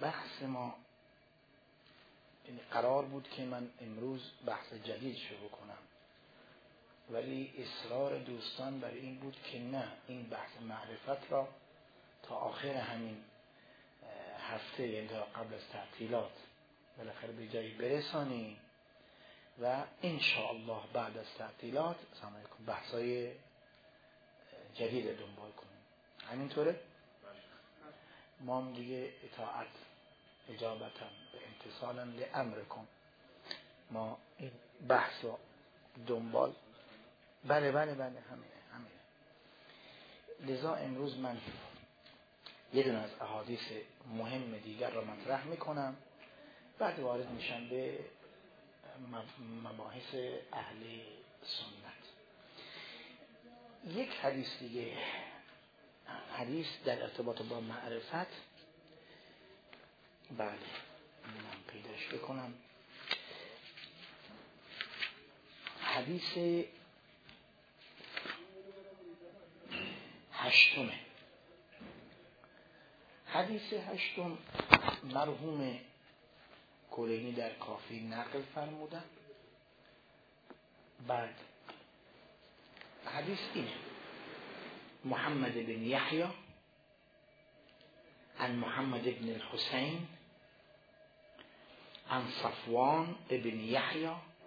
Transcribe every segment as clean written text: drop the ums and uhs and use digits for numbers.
بحث ما قرار بود که من امروز بحث جدید شروع کنم، ولی اصرار دوستان برای این بود که نه، این بحث معرفت را تا آخر همین هفته، یعنی قبل از تعطیلات بالاخره به جایی برسانیم و انشاءالله بعد از تعطیلات بحثای جدید دنبال کنیم. همینطوره؟ ما هم دیگه اطاعت اجابتا و امتثالا لامرکم ما این بحث رو دنبال بله همینه. لذا امروز من یه دونه از احادیث مهم دیگر را مطرح میکنم، بعد وارد میشم به مباحث اهل سنت. یک حدیث دیگه، حدیث در ارتباط با معرفت. بله من پیداش بکنم. حدیث هشتمه. حدیث هشتم مرحوم کلینی در کافی نقل فرمودن. بعد حدیث اینه: محمد بن یحیی عن محمد بن الحسین عن صفوان بن یحیی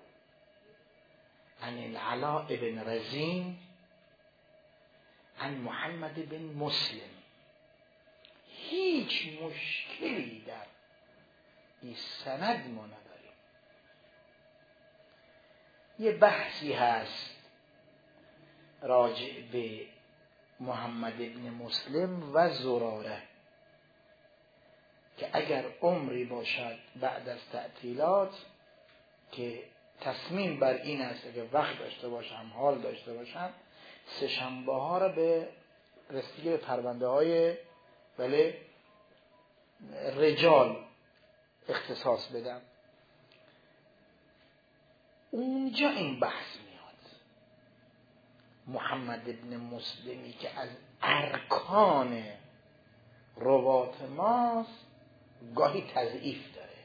عن العلاء بن رزین عن محمد بن مسلم. هیچ مشکلی در این سند ما نداریم. یه بحثی هست راجع به محمد بن مسلم و زراره که اگر عمری باشد بعد از تعطیلات، که تصمیم بر این است اگر وقت داشته باشم، حال داشته باشم، سه شنبه ها را به رسیدگی به پرونده های رجال اختصاص بدم. اونجا این بحث میاد. محمد بن مسلمی که از ارکان روات ماست گاهی تضعیف داره.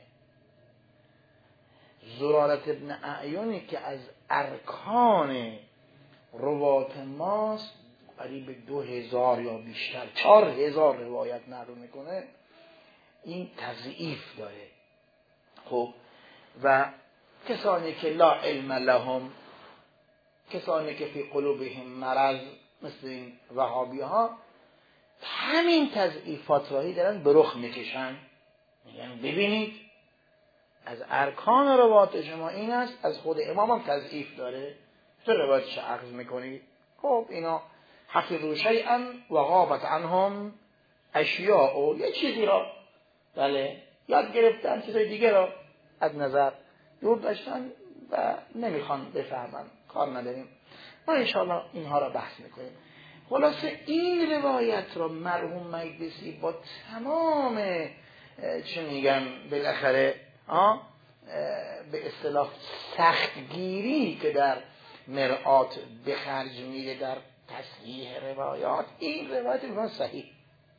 زرارت ابن اعیانی که از ارکان روات ماست قریب 2000 یا بیشتر 4000 روایت نقل میکنه، این تضعیف داره. خب و کسانی که لا علم لهم، کسانی که فی قلوبهم مرض، مثل این وهابی ها، همین تضعیفات راهی دارن به رخ میکشن، میگن ببینید از ارکان روایت شما این است، از خود امام هم تضعیف داره، تو روایتش اخذ میکنید. خب اینا حفظوا شیئا و غابت عنهم اشیاء، یه چیزی را یاد گرفتن، چیزای دیگه را از نظر دور داشتن و نمیخوان بفهمن، کار نداریم. ما انشاءالله اینها را بحث میکنیم. خلاصه این روایت را مرحوم مجلسی با تمام چه میگن بالاخره به اصطلاح سختگیری که در مرآت به خرج میره در تصحیح روایات، این روایت بنا صحیح،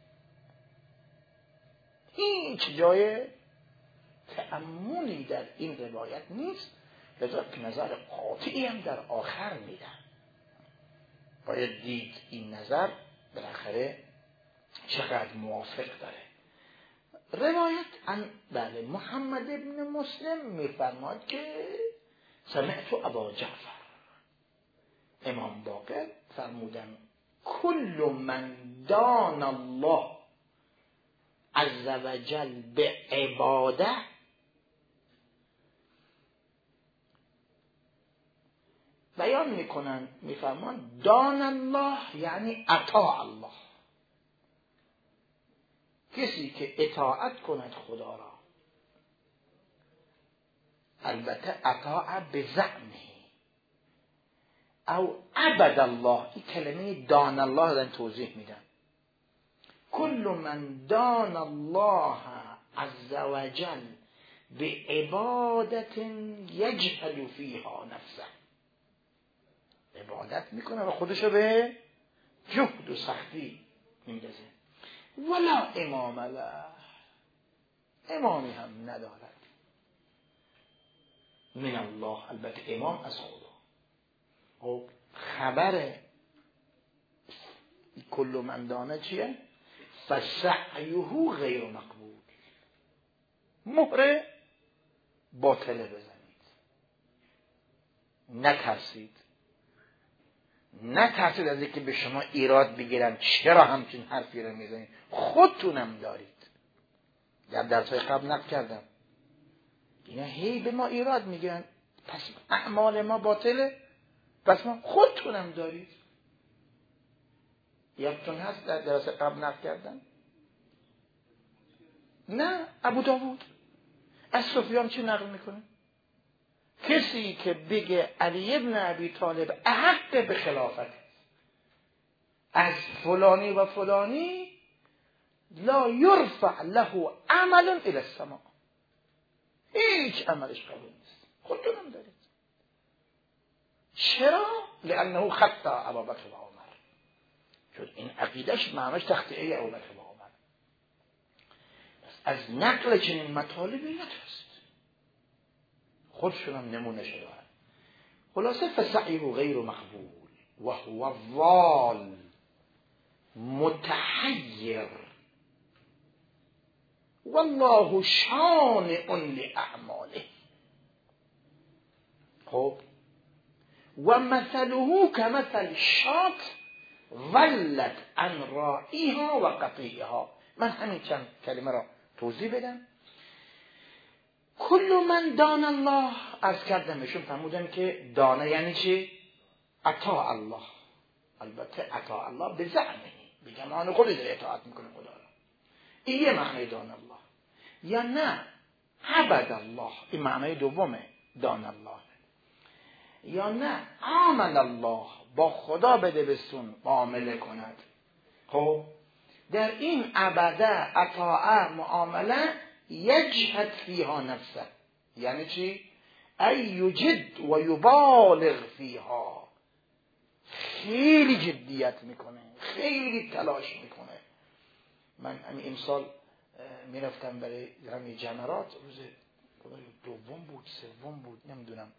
هیچ جای تأملی در این روایت نیست. لذا که نظر قاطعی هم در آخر میدن. باید دید این نظر بالاخره چقدر موافق داره. روایت عن محمد ابن مسلم میفرماد که سمعت ابا جعفر، امام باقر فرمودن کل من دان الله عز وجل به عباده بیان میکنن، میفرمان دان الله یعنی اطاع الله. کسی که اطاعت کند خدا را، البته اطاع به زعمه او عبد الله، این کلمه دان الله دارن توضیح میدن. کل من دان الله عز وجل به عبادت یجهل فیها نفسه، عبادت میکنه و خودشو به جهد و سختی میندازه. ولا امام له، امامی هم ندارد من الله، البته امام از خدا. خب خبر کل من دانه چیه؟ فسعیه غیر مقبول، مهره باطله بزنید. نترسید از اینکه به شما ایراد بگیرن چرا همچین حرفی رو میزنید، خودتونم دارید. در درسای قبل نقل کردم اینا هی به ما ایراد میگیرن، پس اعمال ما باطله، پس ما خودتونم دارید. یادتون هست در درس قبل نقل کردم؟ نه، ابو داوود از سفیان چی نقل میکنه؟ کسی که بگه علی ابن ابی طالب احق به خلافت از فلانی و فلانی، لا یرفع له عمل الی السماء، هیچ عملش قبول نیست. خودتونم دارید. چرا؟ لانه خطا ابوبکر و عمر، چون این عقیدش معناش تخطئه ابوبکر و عمر. از نقل چنین مطالبی نترسید، خودشونم نمونه شدن. خلاصه فسعیه غیر مقبول و هو ضال متحیر والله شانع لاعماله. خب و مثله کمثل شات ولت عن راعیها و قطیعها. من همین چند کلمه را توضیح بدم. کل من دان الله، از کردمشون فرمودن که دانه یعنی چی؟ اطاع الله. البته اطاع الله به زعمه، به گمان خودش اطاعت میکنه خدا را، این یه معنی دان الله. یا نه عبد الله، این معنی دومه دان الله. یا نه عامل الله، با خدا بده بسون معامله کند. خب در این عبده اطاعه معامله یجهد فیها نفسه، یعنی چی؟ ای یجد و یبالغ فیها، خیلی جدیت میکنه، خیلی تلاش میکنه. من همین امسال میرفتم برای همین جمرات، روز دوم بود سوم بود نمیدونم،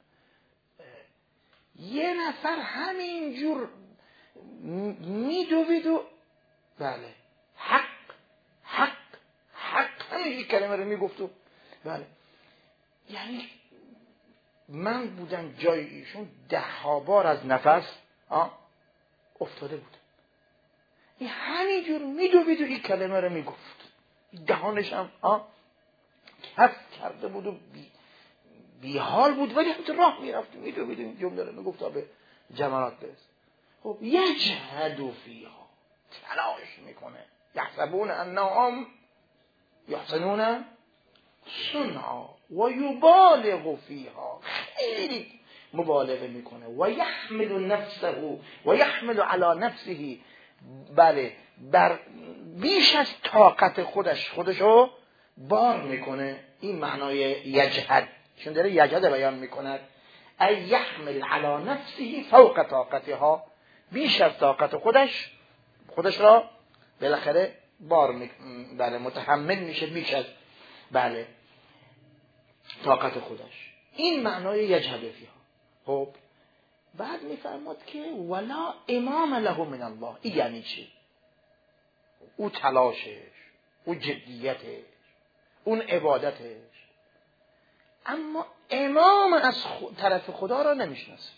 یه نفر همینجور میدوید و بله حق حق حق همین کلمه رو میگفت و بله، یعنی من بودم جای ایشون 10 بار از نفس افتاده بود. این همینجور میدوید و این کلمه رو میگفت، دهانش هم کف کرده بود و بی حال بود، ولی همون راه میرفت میدوید و این جمله رو میگفت تا به جمرات برسه. خب یجهد فیها، تلاش میکنه. یحسبون انهم یحسنون صنعا و یبالغ فیها، خیلی مبالغه میکنه. و یحمل نفسه و یحمل علی نفسه، بله بر بیش از طاقت خودشو بار میکنه. این معنای یجهد، چون داره یجهد بیان میکند. ای یحمل علی نفسه فوق طاقتها، بیش از طاقت خودش را بالاخره بار بله متحمل میشه، بیش از بله طاقت خودش. این معنای یجهد فیها. خب بعد میفرماد که ولا امام له من الله، این یعنی چی؟ او تلاشش، او جدیتش، اون عبادتش، اما امام از طرف خدا را نمیشناسه.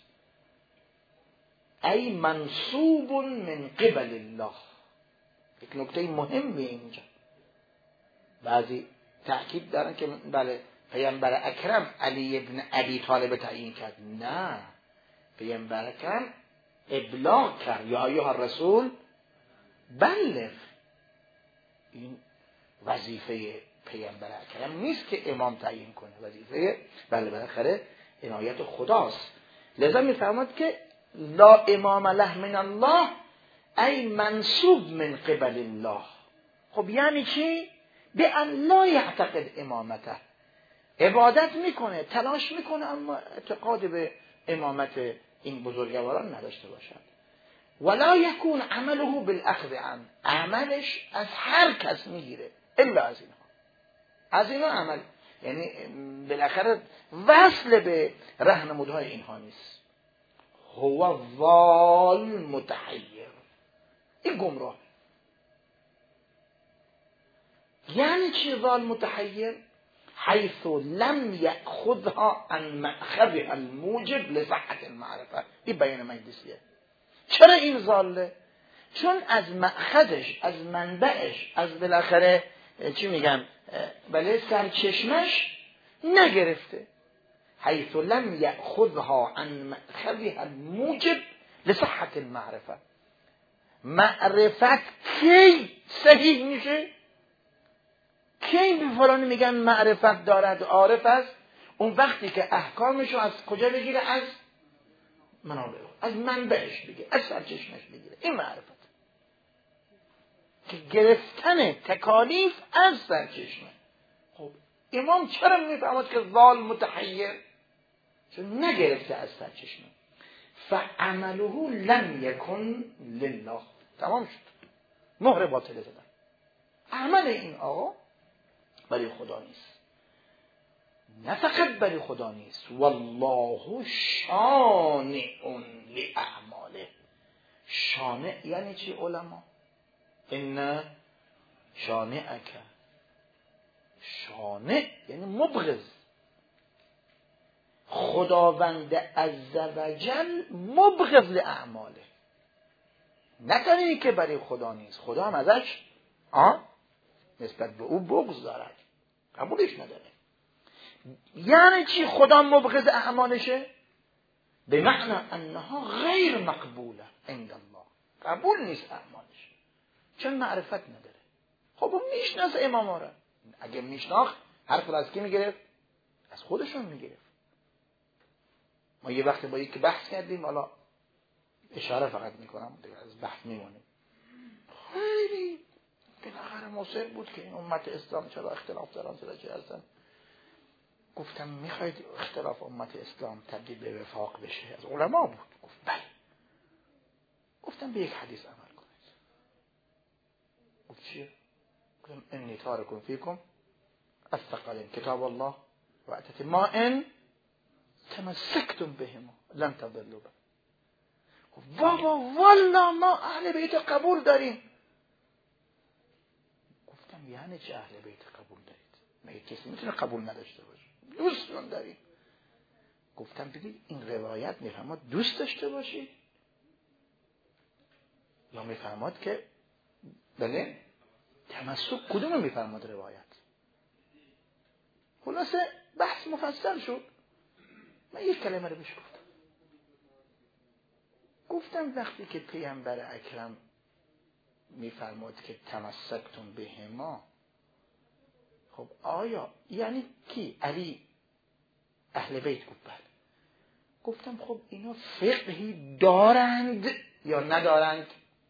ای منصوب من قبل الله. یک نکته مهمه اینجا، بعضی تأکید دارن که بله پیامبر اکرم علی ابن ابی طالب تعیین کرد. نه، پیامبر اکرم ابلاغ کرد، یا ایها الرسول بلغ. این وظیفه پیامبر اکرم نیست که امام تعیین کنه، وظیفه بله بالاخره عنایت خداست. لذا میفرماد که لا امام له من الله ای منصوب من قبل الله. خب یعنی چی؟ به ان لا یعتقد امامته، عبادت میکنه، تلاش میکنه، اما اعتقاد به امامت این بزرگواران نداشته باشد. ولا یکون عمله بالاخذ عن، عملش از هر کس میگیره الا از اینها، از اینا عمل، یعنی بالاخره وصل به راهنمودهای اینها نیست. هو ضال متحیر، این گمراه. یعنی چی ضال متحیر؟ حیث لم یأخذها عن مأخذها الموجب لصحة المعرفه. این بیان مجلسیه. چرا این ضاله؟ چون از مأخذش، از منبعش، از بالاخره چی میگم، بله، سرچشمش نگرفته. حیث لم یأخذها عن مأخذها الموجب لصحة المعرفه. معرفت کی صحیح میشه؟ کی به فلان میگن معرفت دارد عارف است؟ اون وقتی که احکامشو از کجا بگیره؟ از منابع، از منبعش بگیره، از سرچشمش بگیره. این معرفت که گرفتن تکالیف از سرچشمه. خب امام چرا میفهمد که ضال متحیر؟ چون نگرفته از سرچشمه. فعمله لم یکن لله. تمام شد، مهر باطله زدن. عمل این آقا برای خدا نیست، نه فقط برای خدا نیست، والله شانع لاعماله. شانع یعنی چی علما؟ ان شانعک، شانع یعنی مبغض. خداوند عزوجل مبغض لاعماله. نه تنها که برای خدا نیست، خدا هم ازش نسبت به او بغض دارد، قبولش نداره. یعنی چی خدا مبغض اعمالشه؟ به معنی انها غیر مقبوله عند الله، قبول نیست اعمالش، چون معرفت نداره. خب اون میشناسه اماما را. اگه میشناخت حرف را از کی میگرفت؟ از خودشون میگرفت. ما یه وقتی با یکی بحث کردیم، حالا اشاره فقط میکنم دیگه، از بحث میمونیم. خیلی بالاخره مصر بود که این امت اسلام چرا اختلاف دارن، چرا چه هستن. گفتم میخواید اختلاف امت اسلام تبدیل به وفاق بشه؟ از علما بود. گفت بله. گفتم به یک حدیث عمل کنید. گفت چیه؟ گفتم انی تارکم فیکم الثقلین کتاب الله و اتت ما ان تمسکتم بهما لن تضلوا. گفت بابا والله ما اهل بیت قبول داریم. گفتم یعنی چه اهل بیت قبول دارید؟ مگه کسی میتونه قبول نداشته باشه؟ دوستون دارید. گفتم ببین این روایت میفهمد دوست داشته باشید یا میفهمد که بله تمسک؟ کدوم میفهمد روایت؟ خلاصه بحث مفصل شد. من یک کلمه رو بهش گفتم وقتی که پیامبر اکرم میفرماد که تمسکتم بهما، خب آیا یعنی کی؟ علی اهل بیت؟ گفت بله. گفتم خب اینا فقهی دارند یا ندارند؟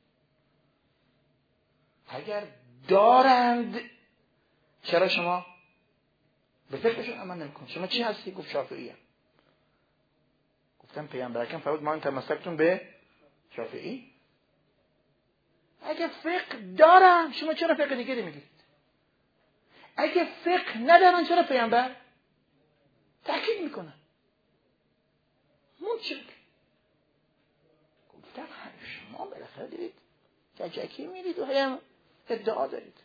اگر دارند چرا شما به فقهشون عمل نمی‌کنید؟ شما چی هستی؟ گفت شافعی‌ام. گفتم پیامبر اکرم فرمود ما تمسکتم به شافعی. اگه فقه دارن شما چرا فقه دیگه میگید؟ اگه فقه ندارن چرا پیامبر تاکید میکنن؟ منچک. گفتم شما بالاخره دارید جکی میرید و هم ادعا دارید.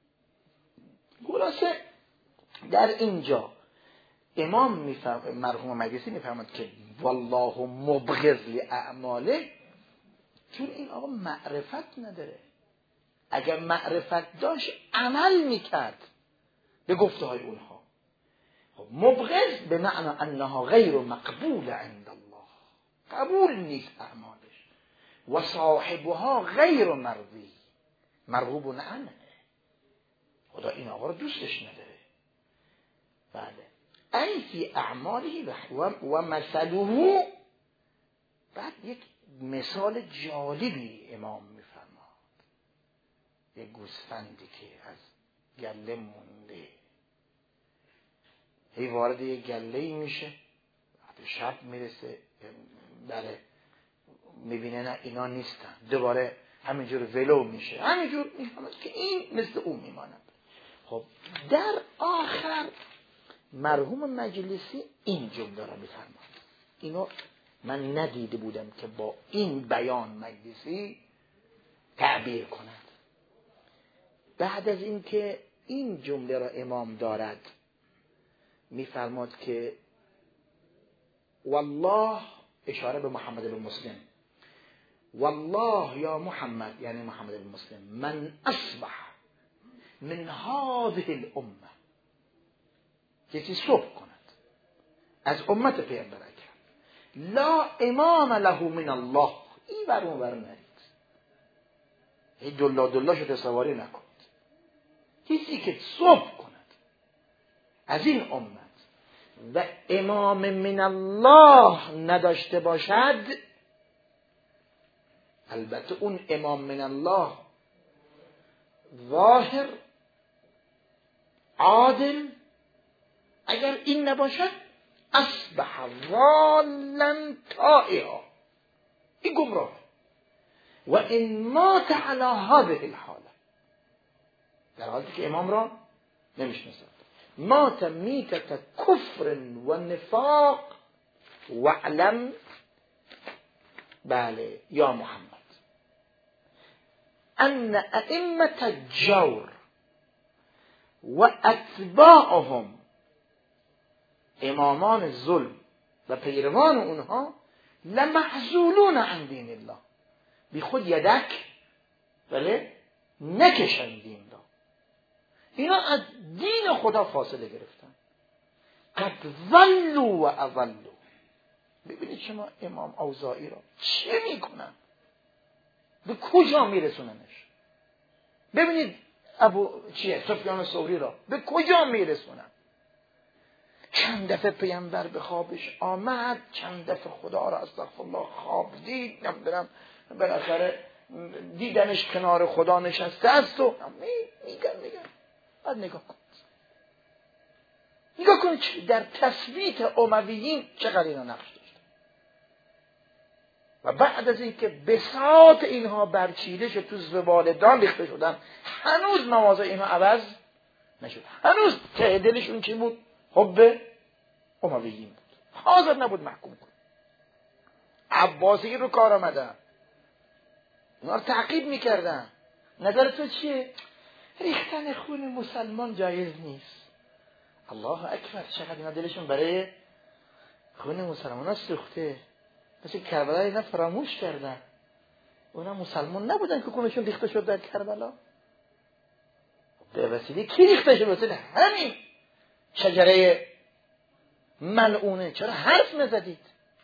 خلاصه در اینجا امام مرحوم مجلسی میفرماد که والله مبغض لاعماله، چون این آقا معرفت نداره. اگر معرفت داشت عمل میکرد به گفته های اونها. خب مبغض به معنی انها غیر مقبول عند الله، قبول نیست اعمالش. و صاحبها غیر مرضی مرغوب عنه، خدا این آقا رو دوستش نداره. بله ای فی اعماله و مثله. بعد یک مثال جالبی امام میفرماد. یک گوسفندی که از گله مونده، هی وارد یک گله میشه، وقتی شب میرسه بله میبینه نه اینا نیستن، دوباره همینجور ولو میشه، همینجور میفهمد که این مثل اون میماند. خب در آخر مرحوم مجلسی این جمله را میفرماد. اینو من ندیده بودم که با این بیان مجلسی تعبیر کند. بعد از اینکه این جمله را امام دارد میفرماد که والله، اشاره به محمد بن مسلم، والله یا محمد، یعنی محمد بن مسلم، من اصبح من هذه الامه، کسی صبح کند از امت پیامبر اکرم لا امام له من الله، این بر اون بر نرید، این دلا شده سواری نکند. کسی که صبح کند از این امت و امام من الله نداشته باشد، البته اون امام من الله ظاهر عادل، اگر این نباشد اصبح ضالا طائعا، این گمراه. و این مات علی هذه الحاله، در حالی که امام را نمیشناسد، مات میتت کفر و نفاق وعلم، بله یا محمد، ان ائمه الجور و اتباعهم، امامان ظلم و پیروان اونها، لمحزولون عن دین الله، بی خود یدک بله نکشن دین را، اینا از دین خدا فاصله گرفتن. قد ضلوا و اضلوا. ببینید شما امام اوزاعی را چه میکنن، به کجا میرسوننش. ببینید سفیان ثوری را به کجا میرسونن. چند دفعه پیامبر به خوابش آمد، چند دفعه خدا را استغفرالله خواب دید، نمیدونم بالاخره دیدنش کنار خدا نشسته است و میگن. بعد نگاه کن در تثبیت امویین چقدر اینا نقش داشت. و بعد از اینکه بساط اینها برچیده شد، تو زبالدان ریخته شدن، هنوز مواضع اینها عوض نشد. هنوز ته دلشون چی بود؟ حب امویین بود. حاضر نبود محکوم کنه. عباسی رو کار آمدن، اونا رو تعقیب میکردن. نظر تو چیه؟ ریختن خون مسلمان جایز نیست. الله اکبر، چقدر اینا دلشون برای خون مسلمان ها سوخته. مثل کربلا اینا فراموش کردن. اونا مسلمان نبودن که خونشون ریخته شد در کربلا. به وسیله کی ریخته شد؟ به وسیله همین شجره ملعونه. چرا حرف نزدید؟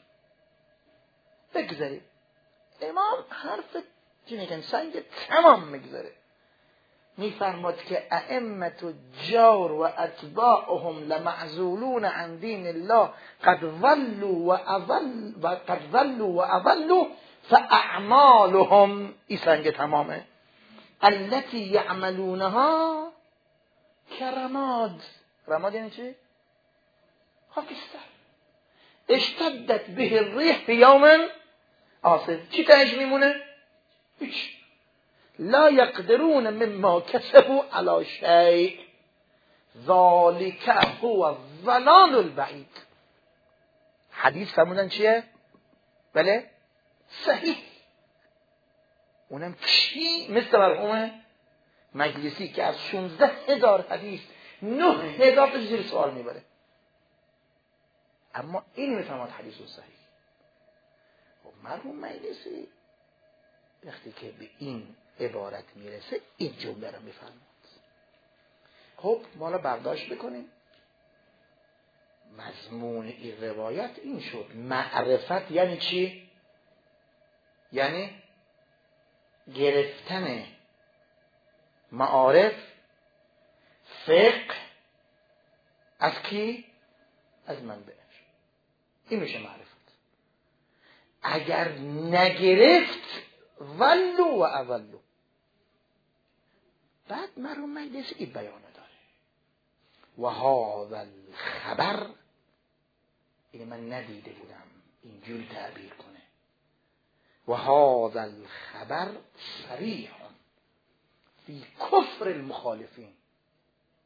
بگذارید امام حرف چی میگن سنگ تمام میگذاره. میفرماد که ائمه الجور و اتباعهم لمعزولون عن دین الله قد ضلوا و اضلوا فاعمالهم، این سنگ تمامه، التي يعملونها کرماد. رماد یعنی چی؟ خاکستر. اشتدت به الريح في يوم عاصف. چی تهش میمونه؟ هیچ. لا يقدرون مما كسبوا على شيء ذلك هو الضلال البعید. حدیث فرمودن چیه؟ بله صحیح. اونم کی؟ مثل مرحوم مجلسی که از 16,000 حدیث 9,000 تا زیر سوال میبره، اما این میفهمد حدیث صحیح. خب مرحوم مجلسی وقتی که به این عبارت میرسه این جمله رو میفرماد. خب ما را برداشت بکنیم. مضمون این روایت این شد. معرفت یعنی چی؟ یعنی گرفتن معارف فقه از کی؟ از منبعش. این میشه معرفت. اگر نگرفت ولو و اولو. بعد مرحوم مجلسی این بیانه داره و هذا الخبر، این من ندیده بودم اینجوری تعبیر کنه، و هذا الخبر صریح فی کفر المخالفین.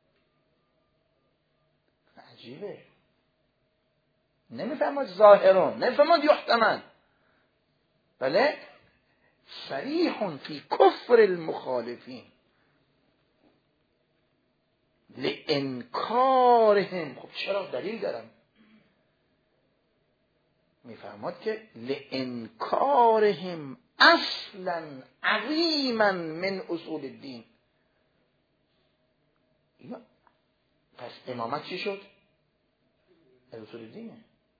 عجیبه. نمیفهمد ظاهرون، نمیفهمد یحتمل. بله صریح فی کفر المخالفین لانکارهم. خب چرا؟ دلیل دارم. میفرماد که لانکارهم اصلا عظیما من اصول الدین. پس امامت چی شد؟ اصول الدینه.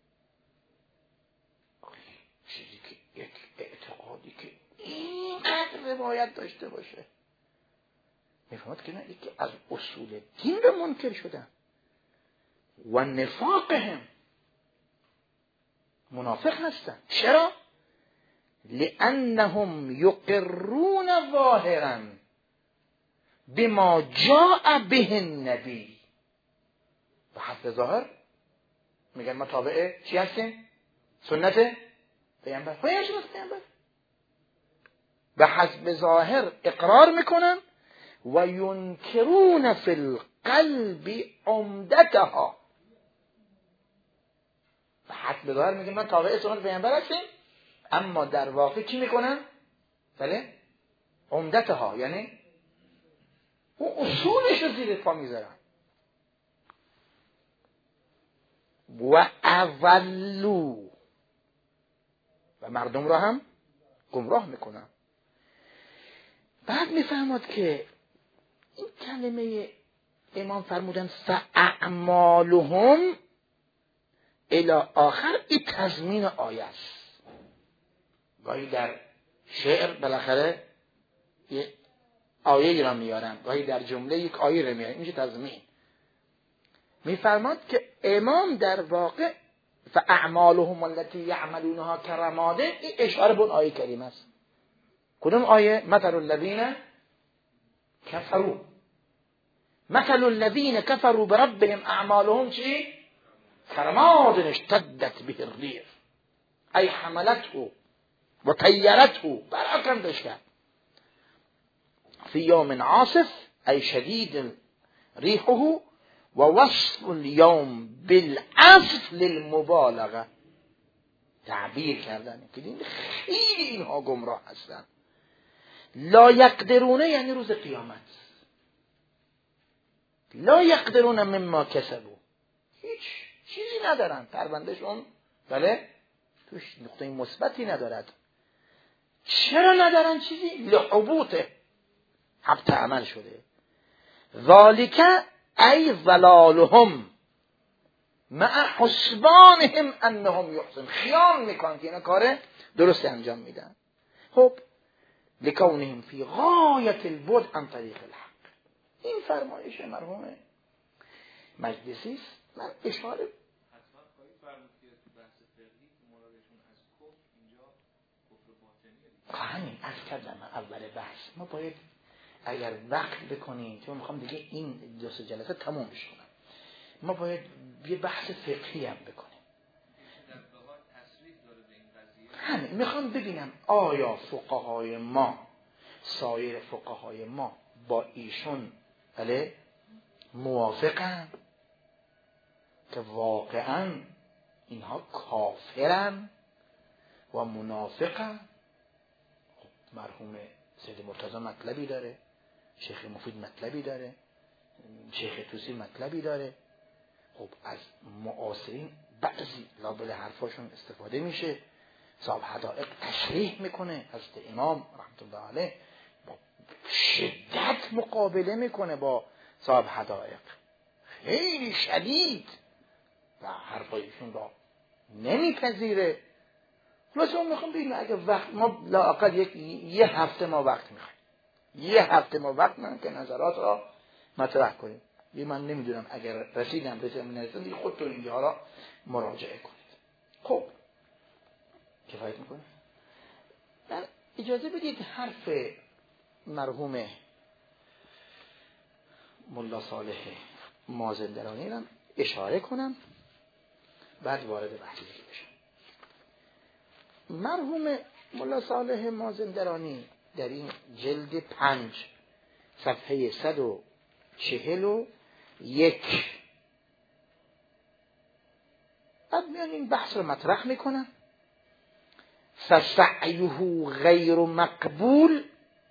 چیزی که یک اعتقادی که اینقدر روایت داشته باشه، میفهمد که نه، یکی از اصول دین به منکر شدن. و نفاقهم، منافق هستن. چرا؟ لانهم یقرون ظاهرا بما جاء به النبی. به حسب ظاهر میگن ما تابع چی هستیم؟ سنت پیامبر. به حسب ظاهر اقرار میکنن و ینکرون فی القلب عمدتها. به حسب ظاهر میگن ما تابع سنت پیامبر هستیم، اما در واقع چی میکنن؟ بله عمدتها، یعنی اون اصولش رو زیر پا میذارن. و اولو، و مردم را هم گمراه میکنن. بعد میفهمد که این کلمه امام فرمودن فاعمالهم الی آخر، این تضمین آیه است. گاهی در شعر بالاخره یه آیه را میارن، گاهی در جمله یک آیه را میارن، این میشه تضمین. میفرماد که امام در واقع فاعمالهم التي يعملونها كرماد، این اشاره به اون آیه کریمه است. کدوم آیه؟ مثل الذين كفروا، مثل الذين كفروا بربهم اعمالهم چی؟ كرماد اشتدت به الريح ای حملته و طیرته، برآکندش کرد. فی یوم عاصف ای شدید ریحه و وصف اليوم بالعصف للمبالغه. تعبیر کردن که خیلی اینها گمراه هستن. لا یقدرونه یعنی روز قیامت. لا یقدرون مما کسبوا، هیچ چیزی ندارن، پروندهشون بله توش نقطه مثبتی ندارد. چرا ندارن چیزی؟ لحبوطه، حبط عمل شده. ذالک ای ضلالهم مع حسبانهم انهم یحسنون، خیال میکنن که اینا کار درست انجام میدن. خب لکونهم فی غایت البعد عن طریق الحق. این فرمایش مرحوم مجلسی است. من اشاره حتما خواهید فرمود که بحث فقهی که مرادشون از کفر اینجا کفر باطنیه. همین از کردم اول بحث. ما باید اگر وقت بکنیم، چون میخوام دیگه این دو سه جلسه تمومش کنم، ما باید یه بحث فقهی هم بکنیم. همین میخوام ببینم آیا فقهای ما، سایر فقهای ما با ایشون بله موافقن که واقعا اینها کافرن و منافقن؟ خب مرحوم سید مرتضی مطلبی داره، شیخ مفید مطلبی داره، شیخ توسی مطلبی داره. خب از معاصرین بعضی لابد حرفاشون استفاده میشه. صاحب حدائق تشریح میکنه، حضرت امام رحمت الله علیه با شدت مقابله میکنه با صاحب حدائق، خیلی شدید و حرفایشون را نمیپذیره. خلاصه اون میخوام بگیم اگه وقت ما لااقل یه هفته ما وقت میخوایم، یه هفته ما وقت میخوایم که نظرات را مطرح کنیم. من نمیدونم اگر رسیدم دیگه خودتون اینجا را مراجعه کنید. خب کفایت میکنه. من اجازه بدید حرف مرحوم ملا صالح مازندرانی را اشاره کنم، بعد وارد بحث بشم. مرحوم ملا صالح مازندرانی در این جلد 5 صفحه 141 بعد میان این بحث رو مطرح میکنن. فسعیه غیر مقبول.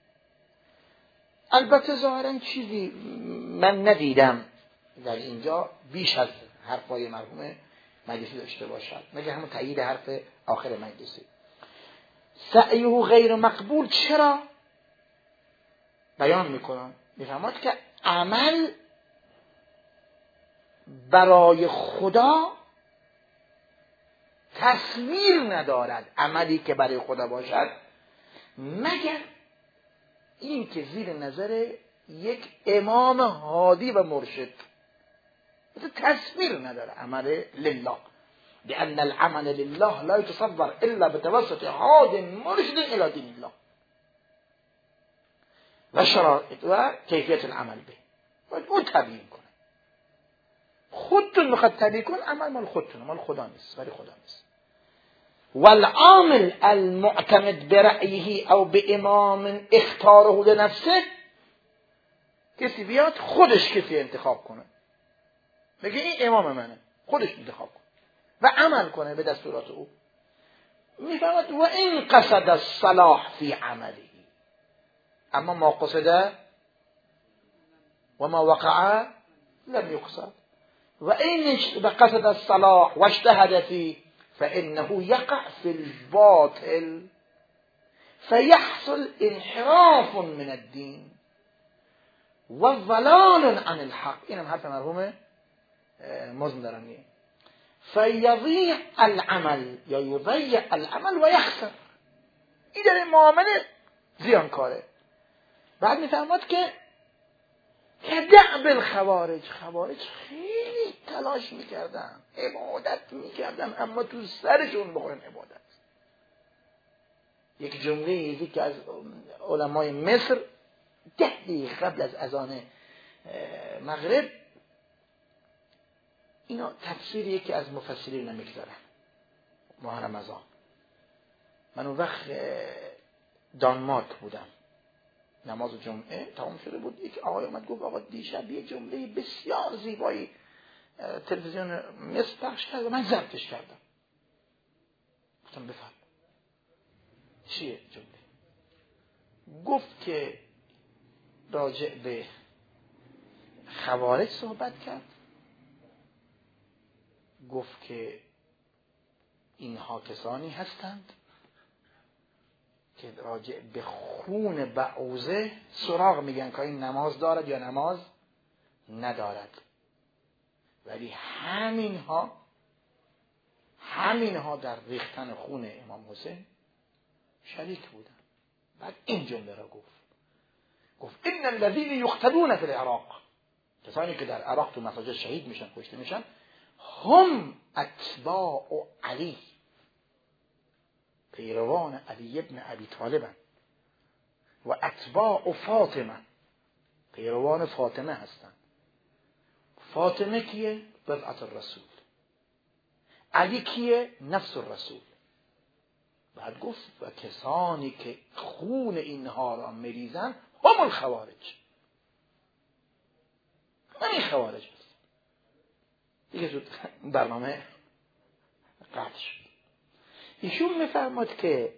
البته ظاهرا چیزی من ندیدم در اینجا بیش از حرفای مرحوم مجلسی داشته باشد، مگه همون تایید حرف آخر مجلسی. سعیه غیر مقبول چرا بیان میکنن؟ میفهمد که عمل برای خدا تصویر ندارد، عملی که برای خدا باشد مگر این که زیر نظر یک امام هادی و مرشد، تصویر نداره عمل لله، لأن العمل لله لا يتصور الا بتوسط هاد مرشد الى دین الله و شرایط و کیفیت العمل به. باید اون تبیین کنه. خودتون میخواد تبیین کن، عمل مال خودتون، مال خدا نیست، برای خدا نیست. والعامل المعتمد برأیه او به امام اختاره لنفسه، کسی بیاد خودش کسی انتخاب کنه، بگه این امام منه، خودش انتخاب کنه و عمل کنه به دستورات او. میفهمد و این قصد الصلاح فی عمله، اما ما قصد و ما وقع لم يقصد. و این قصد الصلاح و اجتهد فيه فإنه يقع في الباطل فيحصل انحراف من الدين وضلال عن الحق. اینم حرف مرحوم مزندرانی. فيضيع العمل یا يضيع العمل و يخسر. این در معامله زیانکاره. بعد میفهمد که دعب الخوارج، خوارج خیلی تلاش میکردن، عبادت میکردن، اما تو سرشون بخورن عبادت. یک جمله یکی از علمای مصر 10 دقیقه قبل از اذان مغرب اینا تفسیر یکی از مفسرین نمیگذارن ماه رمضان. من اون وقت دانمارک بودم، نماز جمعه تمام شده بود، یک آقای اومد گفت آقا دیشب یک جمله بسیار زیبایی تلویزیون مصر پخش کرد و من ضبطش کردم. گفتم بفرم چیه جمله؟ گفت که راجع به خوارج صحبت کرد، گفت که اینها کسانی هستند که راجع به خون بعوضه سراغ میگن که این نماز دارد یا نماز ندارد، ولی همینها در ریختن خون امام حسین شریک بودن. بعد این جمله را گفت ان الذين يقتلون في العراق، کسانی که در عراق تو مساجد شهید میشن، کشته میشن، هم اتباع علی، پیروان علی ابن ابی طالب و اتباع فاطمه، پیروان فاطمه هستند. فاطمه کیه؟ بضعة الرسول. علی کیه؟ نفس الرسول. بعد گفت و کسانی که خون اینها را میریزن هم الخوارج، همین خوارج است. دیگه زود برنامه قطع شد. ایشون میفرماد که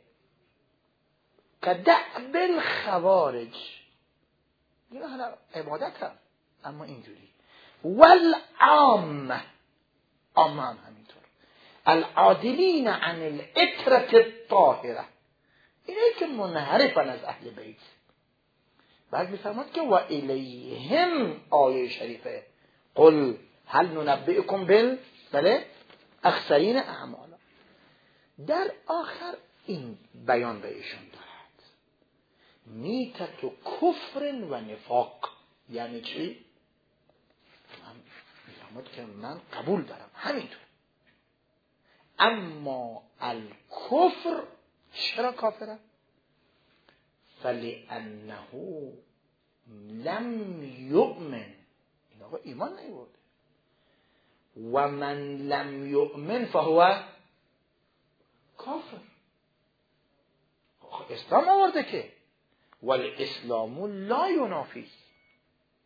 دعب الخوارج، اینا حالا عبادت هم اما اینجوری، والعامه، عامه هم همینطور، العادلین عن العترة الطاهره، اینه که منحرفن از اهل بیت. بعد میفرماد که و الیهم، آیه شریفه، قل هل ننبئکم بله اخسرین اعمالا. در آخر این بیان به ایشون دارد، میتت و کفر و نفاق. یعنی چی؟ من میفهمد که من قبول دارم همینطور، اما الکفر، چرا کافره؟ فلانه لم یؤمن، این آقا ایمان نیورده، و من لم یؤمن فهو کافر. اسلام آورده که والاسلام لا ینافی،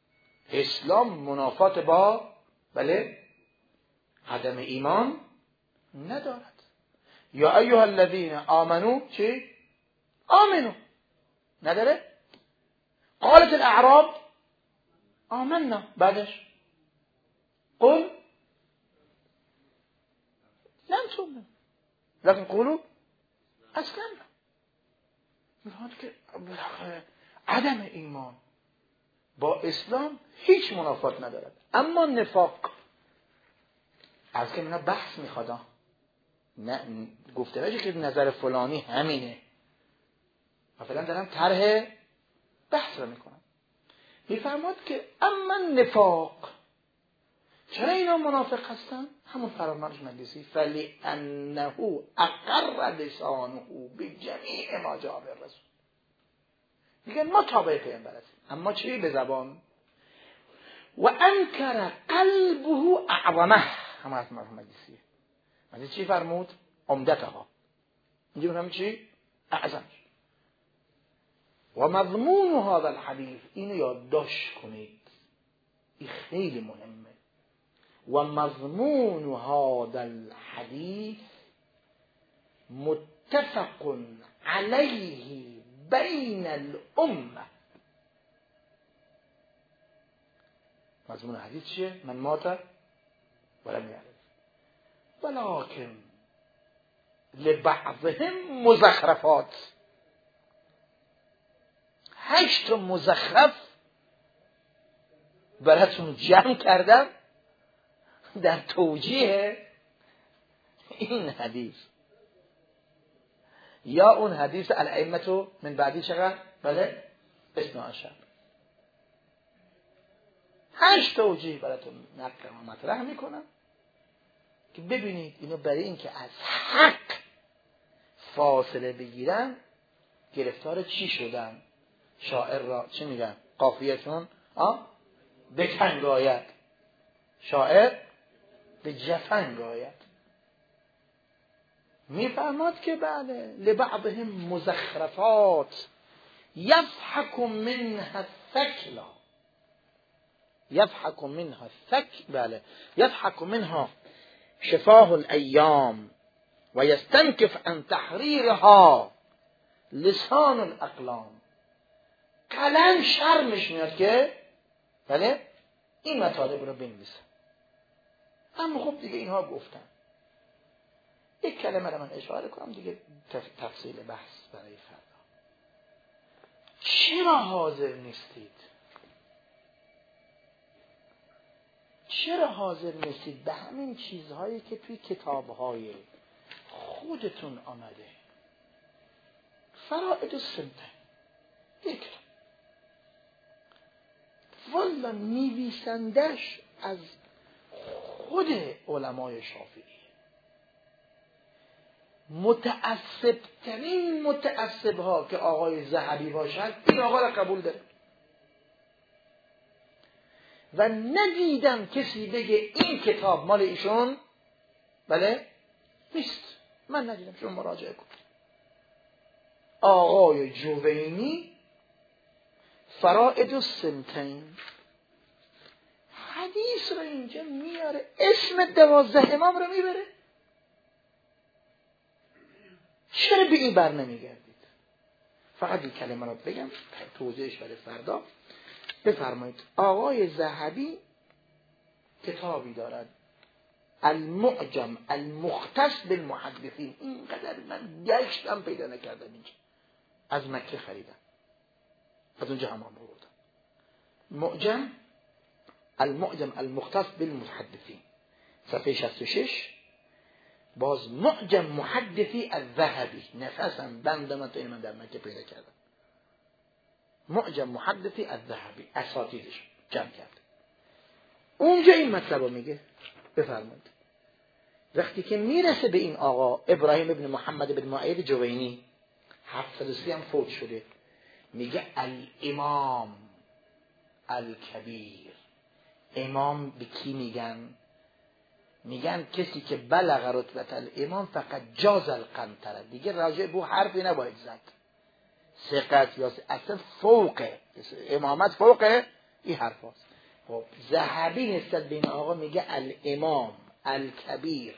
اسلام منافات با بله عدم ایمان ندارد. یا ایها الذین آمنو چی؟ آمنو نداره؟ قالت الاعراب آمنا، بعدش قل لم تؤمنوا لكن قولوا اسلمنا. میخواد که عدم ایمان با اسلام هیچ منافات ندارد. اما نفاق از که اینا بحث میخواد، نه گفته باشه که نظر فلانی همینه، مثلا دارم طرح بحث رو میکنم. میفرماد که اما نفاق، چرا اینا منافق هستن؟ همون فرامانش مجلسی فلانه اقر لسانه بجمیع ما جاء بالرسول، میگن ما تابع پیامبر هستیم، اما چی به زبان؟ و انکر قلبه اعظمه، هم از مجلسیه. مجلسی چی فرمود؟ عمدتها. اینجا میگم چی؟ اعظم. و مضمون هذا الحدیث، اینو یادداشت کنید، این خیلی مهمه. و مضمون هذا الحدیث متفق علیه بین الامه. مضمون حدیث چیه؟ من مات ولم یعرف ولکن لبعضهم مزخرفات. 8 مزخرف براتون جمع کردم در توجیه این حدیث. یا اون حدیث الائمه من بعدی چقدر؟ بله 12. 8 توجیه براتون نقل و مطرح میکنم که ببینید اینو برای اینکه از حق فاصله بگیرن گرفتار چی شدن. شاعر را چی میگن؟ قافیه‌شون به کنگ آید، شاعر به جفنگ آید. میفرماد که بله لبعضهم مزخرفات یضحک منها الثکلا، یضحک منها الثکل، بله یضحک منها شفاه الایام و یستنکف عن تحریرها لسان الاقلام. قلم شرمش میاد که بله این مطالب رو بنویسه. اما خب دیگه اینها گفتن. یک کلمه رو من اشاره کنم دیگه تفصیل بحث برای فردا. چرا حاضر نیستید؟ چرا حاضر نیستید به همین چیزهایی که توی کتابهای خودتون آمده؟ فرائد السنته یک والا نویسندش از خود علمای شافعی، متعصبترین متعصبها که آقای ذهبی باشد این آقا را قبول داره و ندیدم کسی بگه این کتاب مال ایشون بله نیست. من ندیدم، شما مراجعه کن. آقای جوینی فرائد السنتین حدیث رو اینجا میاره، اسم 12 امام رو میبره. چرا به این بر نمیگردید؟ فقط این کلمه رو بگم توضیحش برای فردا. بفرمایید آقای ذهبی کتابی دارد المعجم المختص بالمحدثین. اینقدر من گشتم پیدا نکردم، اینجا از مکه خریدم، از اونجا هم بردم. معجم المعجم المختص بالمحدثین صفحه 66. باز معجم محدثی الذهبی، نفسم بندم تا این من در مکه پیدا کردم. معجم محدثی الذهبی اساتیدش جمع کرده. اونجا این مطلب رو میگه. بفرمایید وقتی که میرسه به این آقا ابراهیم ابن محمد بن معید جوینی 730 هم فوت شده، میگه الامام الکبیر. امام به کی میگن؟ میگن کسی که بلغ رتبت الامام فقط جاز القنطره، دیگه راجع به حرفی نباید زد. ثقت یا اصلا فوقه، امامت فوقه، این حرف هست. خب ذهبی نسبت به این آقا میگه الامام الکبیر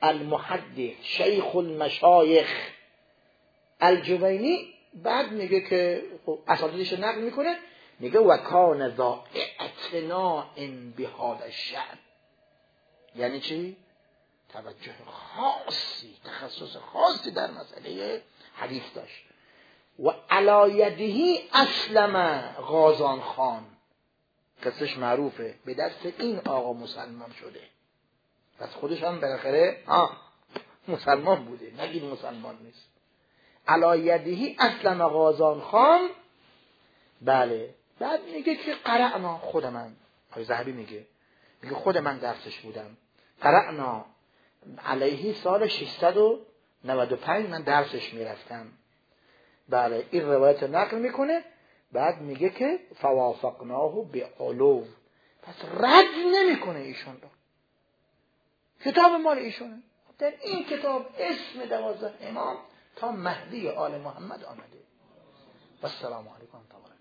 المحدث شیخ المشایخ الجوینی بعد میگه که اساتیدش نقل میکنه، میگه و کان ذا اعتناء بهذا الشأن. یعنی چی؟ توجه خاصی، تخصص خاصی در مسئله حدیث داشت. و علی یده اسلم غازان خان، قصهش معروفه، به دست این آقا مسلمان شده. پس خودش هم بالاخره مسلمان بوده، نگید مسلمان نیست. علی یده اسلم غازان خان. بله. بعد میگه که قرأنا، خود من، آقای ذهبی میگه خود من درسش بودم، قرأنا علیه سال 695 من درسش میرفتم. بله این روایت نقل میکنه. بعد میگه که فوافقناه بعلو، پس رد نمیکنه ایشون رو، کتاب مال ایشونه. در این کتاب اسم 12 امام تا مهدی آل محمد آمده. و السلام علیکم.